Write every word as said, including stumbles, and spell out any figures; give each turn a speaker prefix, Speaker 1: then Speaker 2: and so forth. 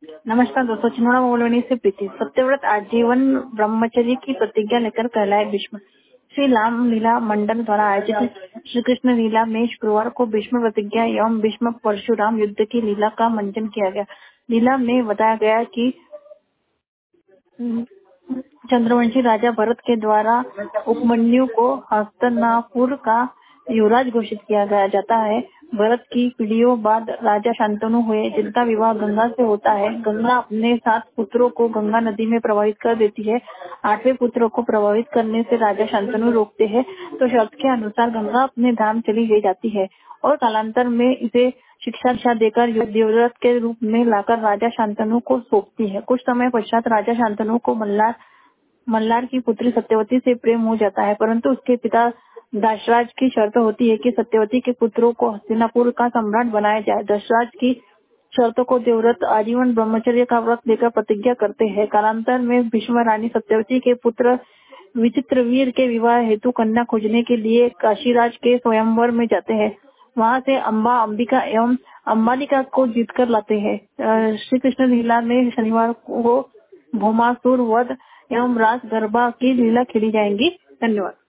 Speaker 1: नमस्कार दोस्तों, चिन्नौड़ा मोबाइल से प्रीति। सत्यव्रत आजीवन ब्रह्मचर्य की प्रतिज्ञा लेकर कहलाए भीष्म। श्री राम लीला मंडल द्वारा आयोजित श्री कृष्ण लीला में शुक्रवार को भीष्म प्रतिज्ञा एवं भीष्म परशुराम युद्ध की लीला का मंचन किया गया। लीला में बताया गया कि चंद्रवंशी राजा भरत के द्वारा उपमन्यु को हस्तिनापुर का युवराज घोषित किया गया जाता है। भरत की पीढ़ियों बाद राजा शांतनु हुए, जिनका विवाह गंगा से होता है। गंगा अपने सात पुत्रों को गंगा नदी में प्रवाहित कर देती है। आठवें पुत्र को प्रभावित करने से राजा शांतनु रोकते हैं, तो शर्त के अनुसार गंगा अपने धाम चली गई जाती है और कालांतर में इसे शिक्षा दिशा देकर देवव्रत के रूप में लाकर राजा शांतनु को सौंपती है। कुछ समय पश्चात राजा शांतनु को मल्लार मल्लार की पुत्री सत्यवती से प्रेम हो जाता है, परंतु उसके पिता दशराज की शर्त होती है कि सत्यवती के पुत्रों को हस्तिनापुर का सम्राट बनाया जाए। दशराज की शर्तों को देवव्रत आजीवन ब्रह्मचर्य का व्रत लेकर प्रतिज्ञा करते हैं। कालांतर में भीष्म रानी सत्यवती के पुत्र विचित्रवीर के विवाह हेतु कन्या खोजने के लिए काशीराज के स्वयंवर में जाते हैं। वहां से अम्बा, अंबिका एवं अम्बालिका को जीतकर लाते हैं। श्री कृष्ण लीला में शनिवार को भौमासुर वध एवं रास गरबा की लीला खेली जाएंगी। धन्यवाद।